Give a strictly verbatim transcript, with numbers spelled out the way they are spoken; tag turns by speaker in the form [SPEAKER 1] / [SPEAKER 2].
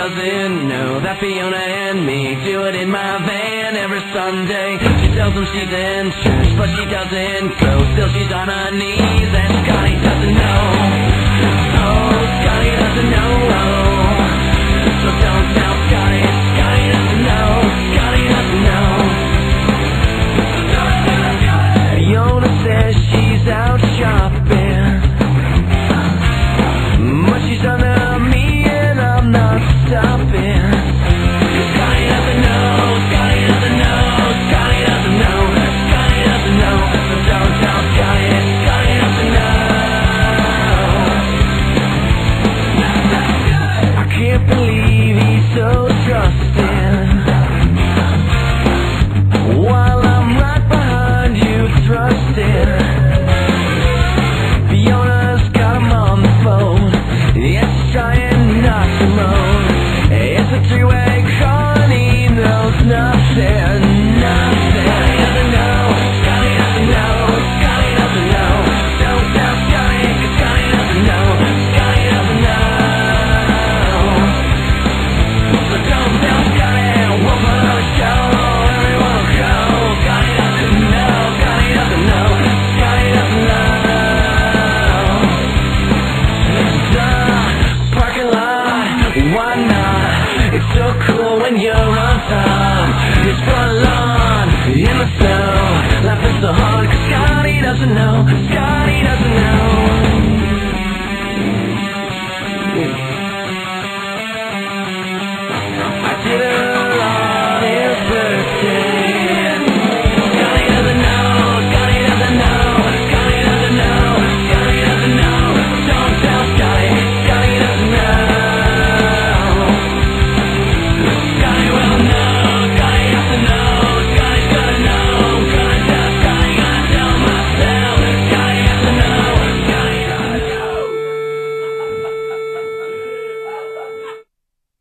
[SPEAKER 1] doesn't know that Fiona and me do it in my van every Sunday. She tells him she's in church, but she doesn't go. Still she's on her knees, and Scotty doesn't know. Oh, Scotty doesn't know. So don't